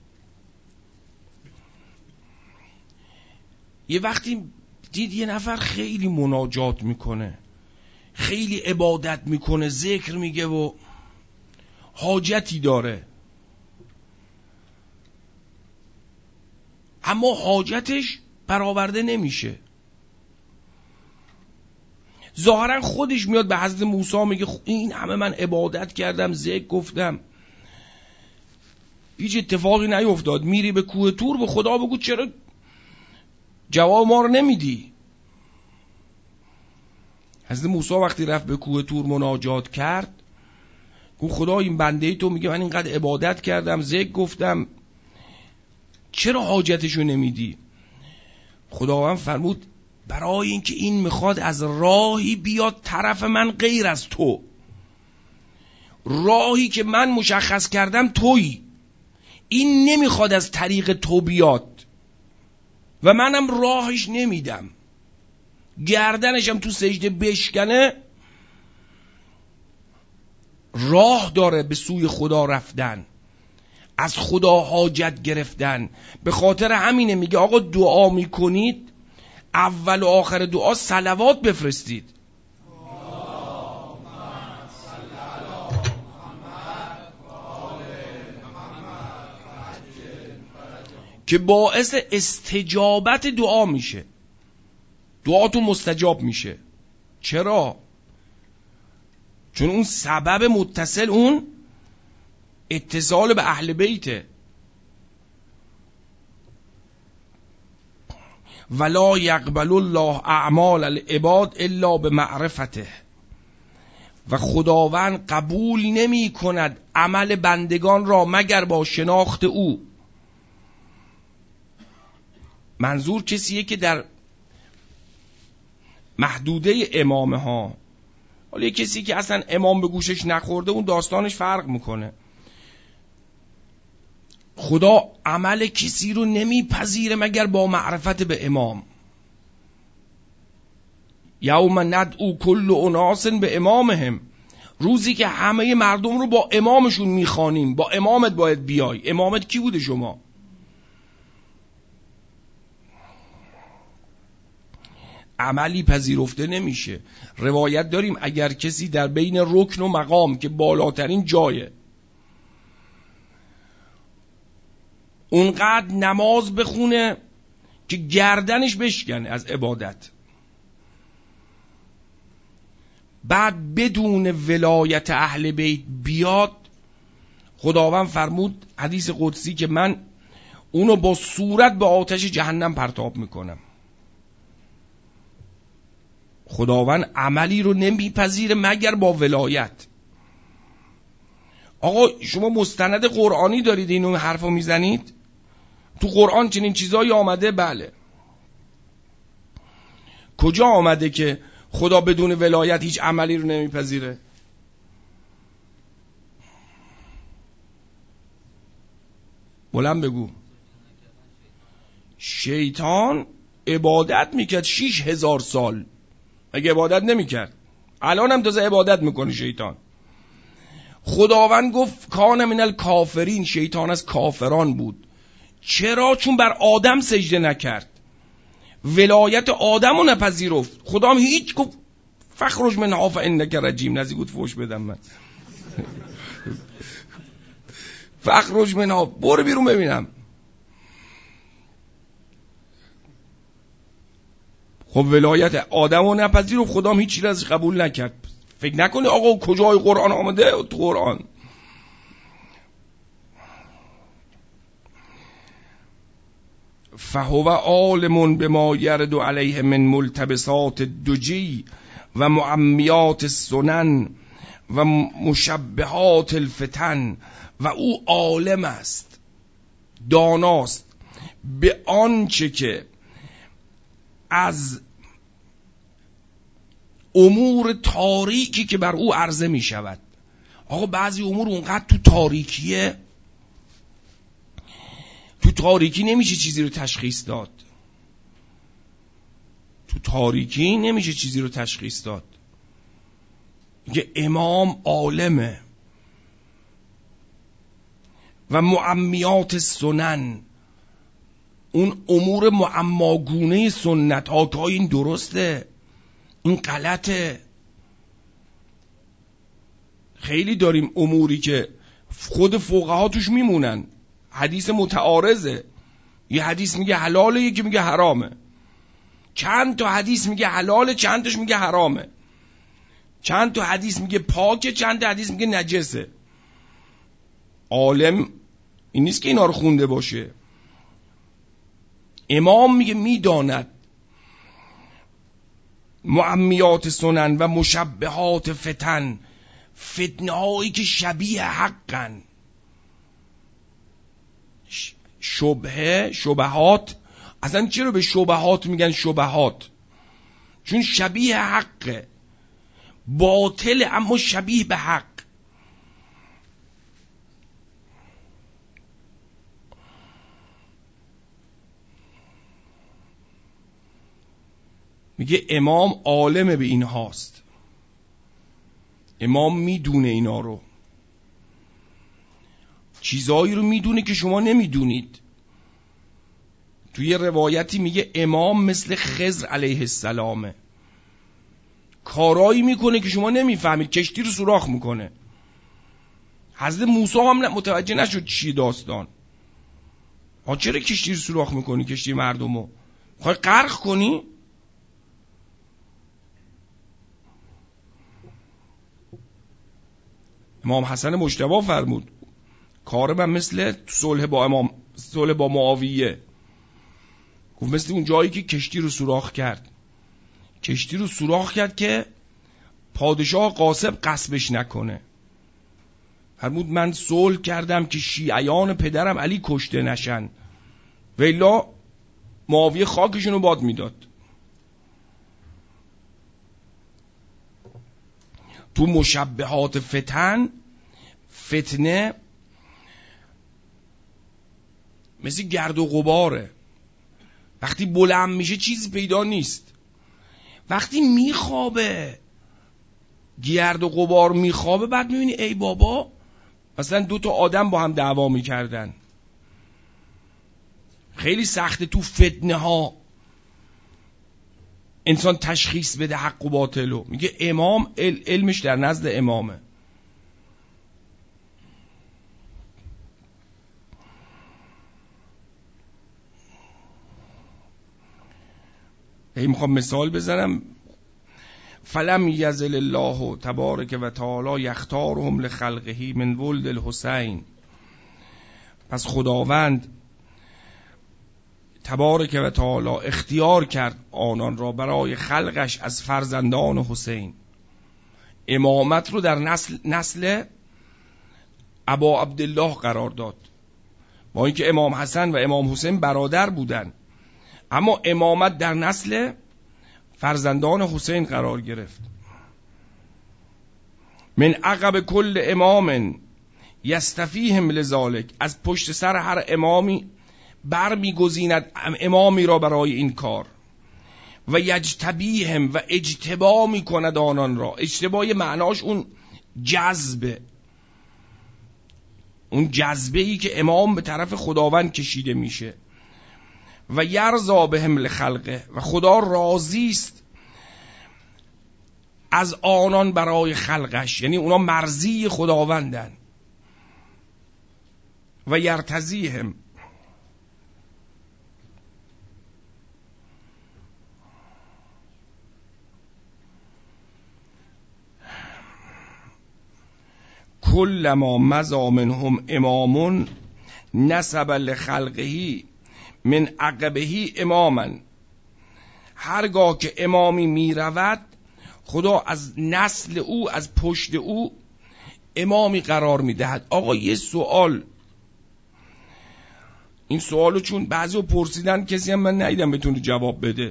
یه وقتی دید یه نفر خیلی مناجات میکنه، خیلی عبادت میکنه، ذکر میگه و حاجتی داره، اما حاجتش برآورده نمیشه. ظاهرا خودش میاد به حضرت موسی میگه این همه من عبادت کردم، ذکر گفتم، هیچ اتفاقی نیفتاد. میری به کوه طور، به خدا بگو چرا جواب ما رو نمیدی. حضرت موسی وقتی رفت به کوه طور مناجات کرد، گفت خدا این بنده ای تو میگه من اینقدر عبادت کردم، ذکر گفتم، چرا حاجتشو نمیدی؟ خداوند فرمود برای اینکه این میخواد از راهی بیاد طرف من غیر از تو. راهی که من مشخص کردم تویی، این نمیخواد از طریق تو بیاد و منم راهش نمیدم. گردنشم تو سجده بشکنه، راه داره به سوی خدا رفتن، از خدا حاجت گرفتن. به خاطر همینه میگه آقا دعا میکنید اول و آخر دعا صلوات بفرستید. که باعث استجابت دعا میشه، دعاتون مستجاب میشه. چرا؟ چون اون سبب متصل اون اتصال به اهل بیته. ولا یقبل الله اعمال العباد الا بمعرفته. و خداوند قبول نمی کند عمل بندگان را مگر با شناخت او. منظور کسیه که در محدوده امامه ها. حالا کسی که اصلا امام به گوشش نخورده اون داستانش فرق میکنه. خدا عمل کسی رو نمیپذیره مگر با معرفت به امام. یوم ندعو کل اناس به امامهم، روزی که همه مردم رو با امامشون میخوانیم. با امامت باید بیای. امامت کی بوده شما؟ عملی پذیرفته نمیشه. روایت داریم اگر کسی در بین رکن و مقام که بالاترین جایه اونقدر نماز بخونه که گردنش بشکنه از عبادت، بعد بدون ولایت اهل بیت بیاد، خداوند فرمود حدیث قدسی که من اونو با صورت به آتش جهنم پرتاب میکنم. خداوند عملی رو نمیپذیره مگر با ولایت. آقا شما مستند قرآنی دارید اینو حرفو میزنید؟ تو قرآن چنین چیزایی آمده؟ بله. کجا آمده که خدا بدون ولایت هیچ عملی رو نمیپذیره؟ بلند بگو. شیطان عبادت میکرد شیش هزار سال، اگه عبادت نمیکرد الان هم تازه عبادت میکنه شیطان. خداوند گفت کان من الکافرین، شیطان از کافران بود. چرا؟ چون بر آدم سجده نکرد، ولایت آدم رو نپذیرفت. خدا هم هیچ گفت فخرج منها فانک رجیم، نزدیک بود فوش بدم من. فخرج منها، برو بیرون ببینم. خب ولایت آدم رو نپذیرفت، خدا هم هیچ چیز ازش قبول نکرد. فکر نکنی آقا کجای قرآن آمده؟ تو قرآن فهو عالم بما یرد علیه من ملتبسات الدجی و معمیات السنن و مشبهات الفتن. و او عالم است، داناست به آنچه که از امور تاریکی که بر او عرضه می شود. آقا بعضی امور اونقدر تو تاریکیه، تو تاریکی نمیشه چیزی رو تشخیص داد. تو تاریکی نمیشه چیزی رو تشخیص داد. یه امام عالمه. و معمیات سنن، اون امور معماگونه سنت ها که این درسته، این غلطه. خیلی داریم اموری که خود فقها توش میمونن، حدیث متعارضه. یه حدیث میگه حلاله، یکی میگه حرامه. چند تا حدیث میگه حلاله، چند تاش میگه حرامه. چند تا حدیث میگه پاکه، چند تا حدیث میگه نجسه. عالم این نیست که اینا رو خونده باشه. امام میگه میداند معمیات سنن و مشبهات فتن، فتنه هایی که شبیه حقن. شبهه، شبهات، اصلا چرا به شبهات میگن شبهات؟ چون شبیه حقه، باطل اما شبیه به حق. میگه امام عالم به این هاست، امام میدونه اینا رو، چیزایی رو میدونه که شما نمیدونید. توی روایتی میگه امام مثل خضر علیه السلامه، کارایی میکنه که شما نمیفهمید، کشتی رو سوراخ میکنه. حضرت موسی هم متوجه نشد چی داستان. ها چرا کشتی رو سوراخ میکنی؟ کشتی مردمو میخوای غرق کنی؟ امام حسن مجتبی فرمود کار من مثل صلح با امام، صلح با معاویه، گفت مثل اون جایی که کشتی رو سوراخ کرد، کشتی رو سوراخ کرد که پادشاه غاصب غصبش نکنه. فرمود من صلح کردم که شیعیان پدرم علی کشته نشن، ویلا معاویه خاکشون رو باد میداد. تو مشبهات فتن، فتنه مثل گرد و غباره، وقتی بلند میشه چیزی پیدا نیست، وقتی میخوابه گرد و غبار میخوابه، بعد میبینی ای بابا مثلا دو تا آدم با هم دعوا میکردن. خیلی سخته تو فتنه ها انسان تشخیص بده حق و باطلو. میگه امام علمش در نزد امامه. هی میخوام مثال بزنم. فلم یزل الله تبارک و تعالی یختارهم لخلقه من ولد الحسین، پس خداوند تبارک و تعالی اختیار کرد آنان را برای خلقش از فرزندان حسین. امامت رو در نسل نسل ابا عبدالله قرار داد، با اینکه امام حسن و امام حسین برادر بودن، اما امامت در نسل فرزندان حسین قرار گرفت. من عقب کل امام یستفیهم لذالک، از پشت سر هر امامی بر می گزیند امامی را برای این کار. و یجتبیهم، و اجتبا می کند آنان را. اجتبای معناش اون جذبه، اون جذبه ای که امام به طرف خداوند کشیده میشه. و یرضا بهم لخلقه، و خدا راضی است از آنان برای خلقش، یعنی اونا مرضی خداوندن. و یرتضیهم، کلما مضی منهم امام نسب لخلقه من عقبه اماما، هرگاه که امامی می رود خدا از نسل او، از پشت او امامی قرار می دهد. آقا یه سوال، این سوالو چون بعضی پرسیدن کسی هم من ندیدم بتونه جواب بده.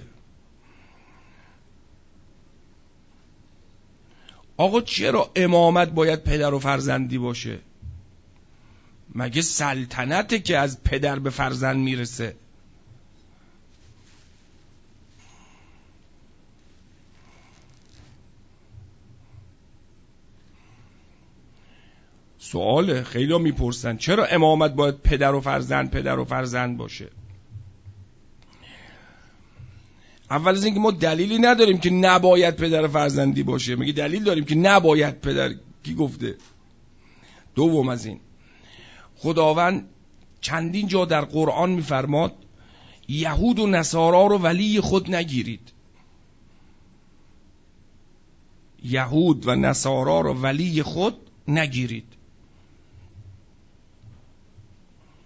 آقا چرا امامت باید پدر و فرزندی باشه؟ مگه سلطنته که از پدر به فرزند میرسه؟ سواله، خیلی ها میپرسن چرا امامت باید پدر و فرزند پدر و فرزند باشه؟ اول از اینکه ما دلیلی نداریم که نباید پدر و فرزندی باشه. میگه دلیل داریم که نباید پدر، کی گفته؟ دوم از این، خداوند چندین جا در قرآن میفرماد یهود و نصارا رو ولی خود نگیرید. یهود و نصارا رو ولی خود نگیرید.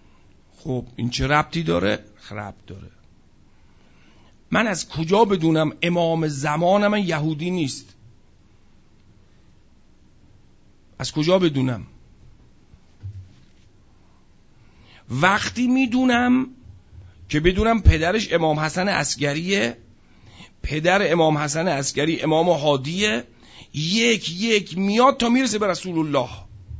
خب این چه ربطی داره؟ ربط داره. من از کجا بدونم امام زمان من یهودی نیست؟ از کجا بدونم؟ وقتی میدونم که بدونم پدرش امام حسن عسکریه، پدر امام حسن عسکری امام هادیه، یک یک میاد تا میرسه به رسول الله.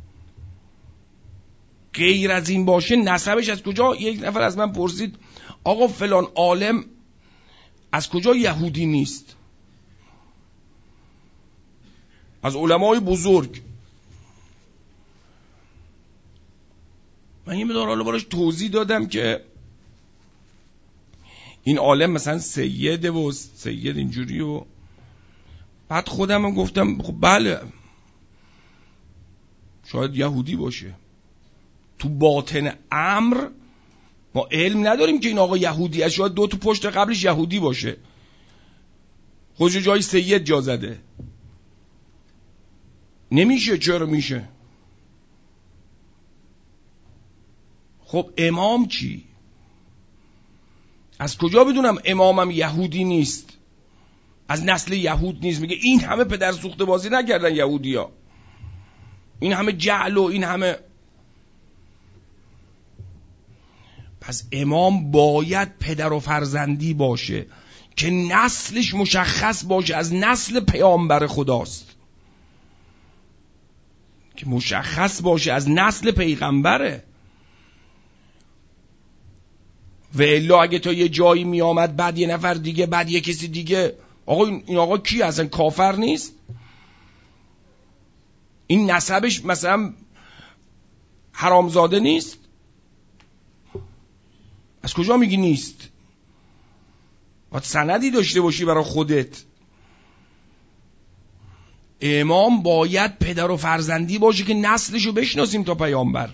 غیر از این باشه نسبش از کجا؟ یک نفر از من پرسید آقا فلان عالم از کجا یهودی نیست؟ از علمای بزرگ. من یه مقدار حالا براش توضیح دادم که این عالم مثلا سیده و سید اینجوری و بعد خودم هم گفتم خب بله شاید یهودی باشه. تو باطن امر ما علم نداریم که این آقا یهودی است، شاید دو تا پشت قبلش یهودی باشه، خودش جای سید جا زده. نمیشه. چرا میشه؟ خب امام چی؟ از کجا بدونم امامم یهودی نیست، از نسل یهود نیست؟ میگه این همه پدر سوخته بازی نکردن یهودی ها، این همه جعل و این همه. پس امام باید پدر و فرزندی باشه که نسلش مشخص باشه از نسل پیامبر خداست، که مشخص باشه از نسل پیغمبره. و الا اگه تا یه جایی می آمد بعد یه نفر دیگه بعد یه کسی دیگه، آقا این آقا کی اصلا کافر نیست؟ این نسبش مثلا حرامزاده نیست؟ از کجا میگی نیست؟ باید سندی داشته باشی برای خودت. امام باید پدر و فرزندی باشه که نسلشو بشناسیم تا پیامبر.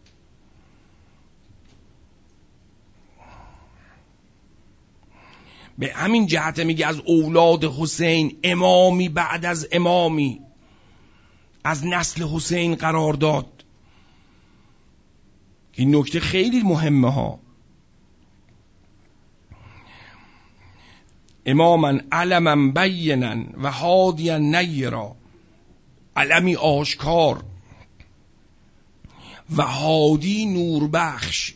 به همین جهت میگه از اولاد حسین امامی بعد از امامی، از نسل حسین قرار داد. این نکته خیلی مهمه ها. اماما علما بینا و هادیا نیرا، علمی آشکار و هادی نور بخش،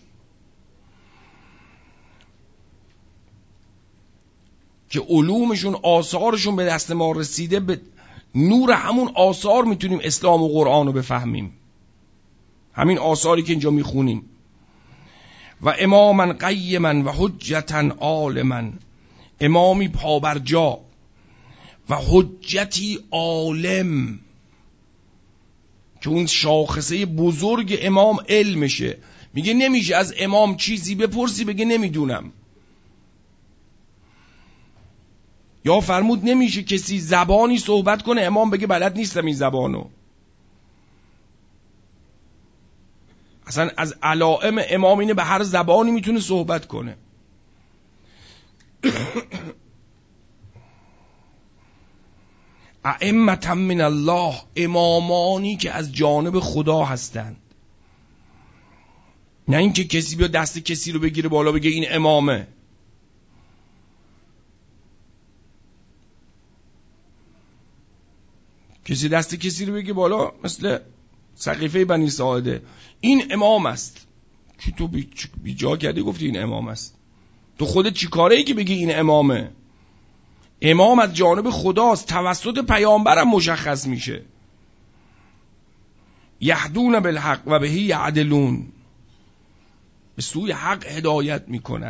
که علومشون آثارشون به دست ما رسیده، به نور همون آثار میتونیم اسلام و قرآن رو بفهمیم، همین آثاری که اینجا میخونیم. و اماما قیما و حجتا عالما، امامی پابرجا و حجتی عالم، که اون شاخصه بزرگ امام علمشه. میگه نمیشه از امام چیزی بپرسی بگه نمیدونم. یا فرمود نمیشه کسی زبانی صحبت کنه امام بگه بلد نیستم این زبانو. اصلا از علائم امام اینه به هر زبانی میتونه صحبت کنه. ائمة من الله، امامانی که از جانب خدا هستند. نه اینکه کسی بیا دست کسی رو بگیره بالا بگه این امامه. کسی دست کسی رو بگه بالا مثل سقیفه بنی ساعده این امام است، که تو بی, بی جا کردی گفتی این امام است؟ تو خودت چی کاره ای که بگی این امامه؟ امام از جانب خداست، توسط پیامبرم مشخص میشه. یهدون بالحق و بهی یعدلون، به سوی حق هدایت میکند.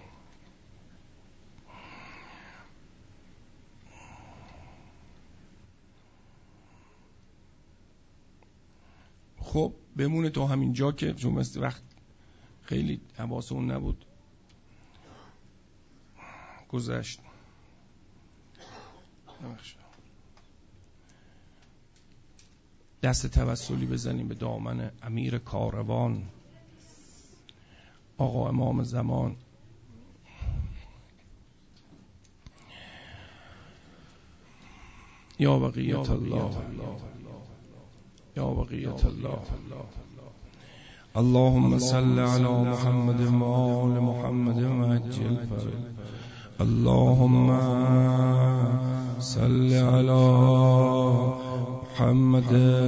خب بمونه تا همین جا که چون مثل وقت خیلی حواس اون نبود گذشت. دست توسلی بزنیم به دامن امیر کاروان، آقا امام زمان. یا بقیت الله، یا بقیت الله، اللهم صل على محمد وآل محمد وعجل فرج اللهم صل على محمد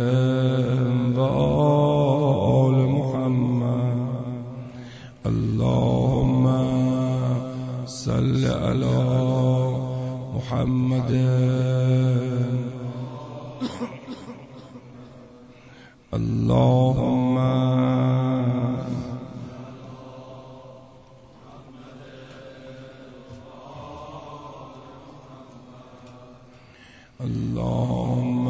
وآل محمد اللهم صل على محمد اللهم اللهم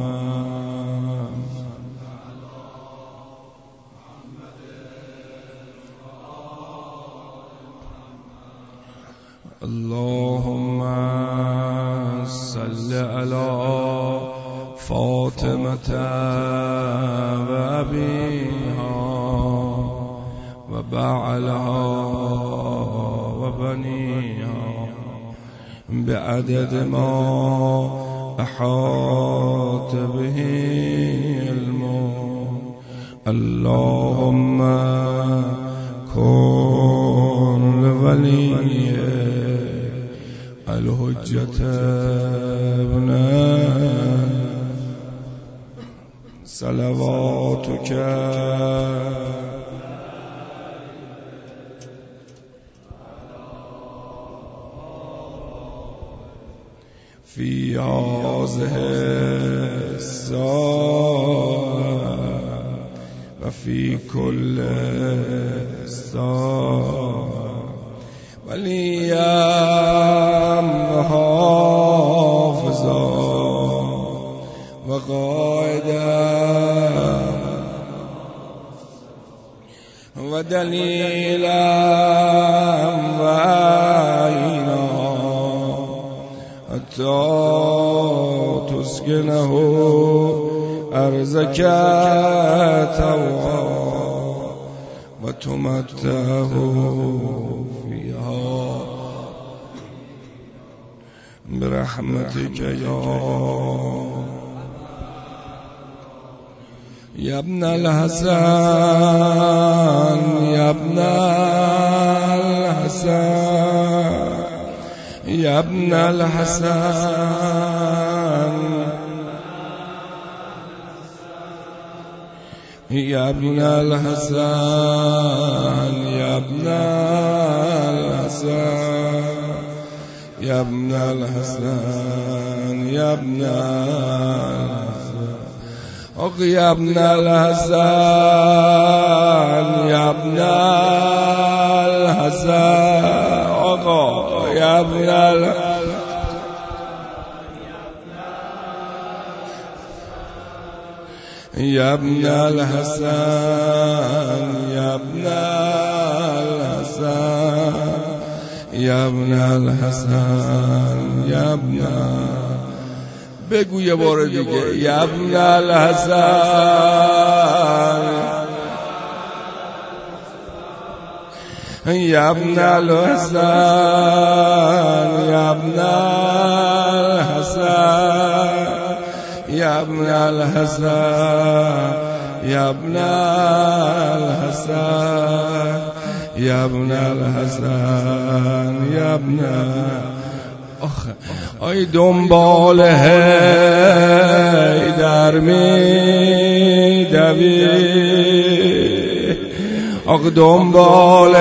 اللهم صل على فاطمة وأبيها وبعلها وبنيها بعدد ما أحاط به علمه اللهم كن لولي الحجة ابن صلواتك في هذه الساعة وفي كل ساعة وليا وحافظا وقائدا ودليلا وعينا حتى تسكنه أرزك طوعا وتمتعه فيها برحمتك يا ابن الحسن يا ابن الحسن يا ابن الحسن يا ابن الحسن يا ابن الحسن يا ابن الحسن يا ابن الحسن يا ابن الحسن يا ابن الحسن يا ابن الحسن يا ابن الحسن يا ابن الحسن يا ابن الحسن يا ابن بگو یه بار دیگه یا ابن الحسن یا ابن الحسن یا ابن الحسن یا ابن الحسن یا ابن الحسن یا ابن الحسن یا ابن آخه آی دنبال حیدر می دوی آخ دنبال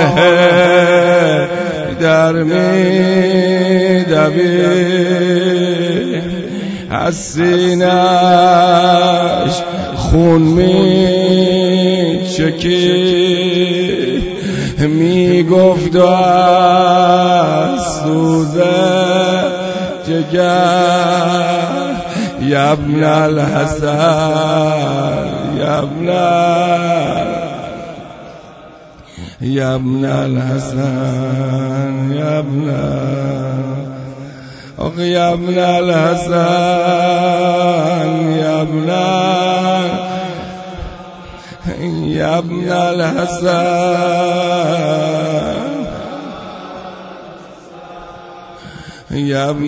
حیدر می دوی از سینه‌اش خون می چکی می گفت از سوزه جگر یا ابن الحسن یا ابن یا ابن الحسن یا ابن آخ یا ابن الحسن یا ابن یا ابن الحسن یا ابن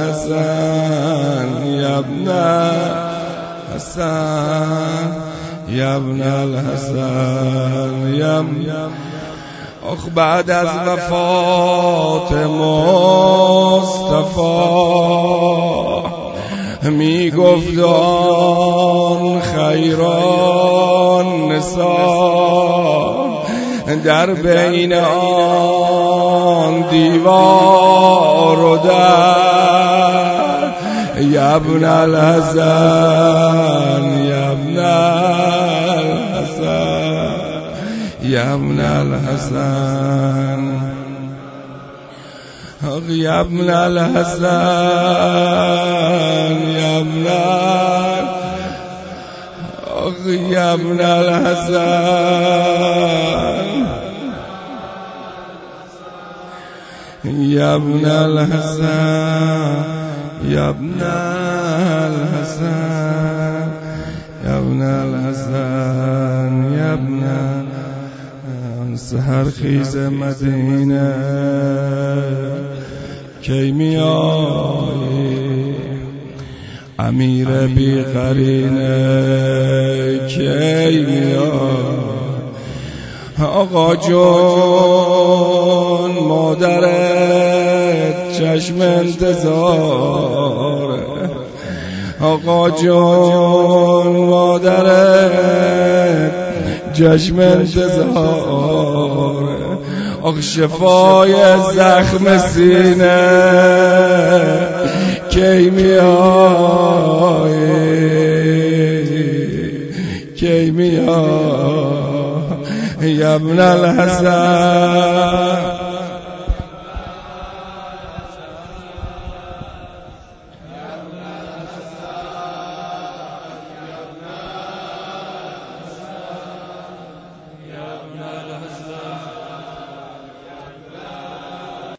الحسن یا ابن الحسن یا ابن الحسن یا آخ بعد از وفات مصطفی می گفت آن خیران نسا در بین آن دیوار و در یا ابن الحسن یا ابن الحسن یا ابن الحسن یا ابن الحسن یا ابن یا ابن الحسن یا ابن الحسن یا ابن الحسن یا ابن الحسن یا ابن سحر خیز مدینه کی میایی امیر بی قرینه کی میایی آقا جون مادرت چشم انتظاره آقا جون مادرت چشم انتظاره آخ شفای زخم سینه کی میایی کی میایی یا ابن الحسن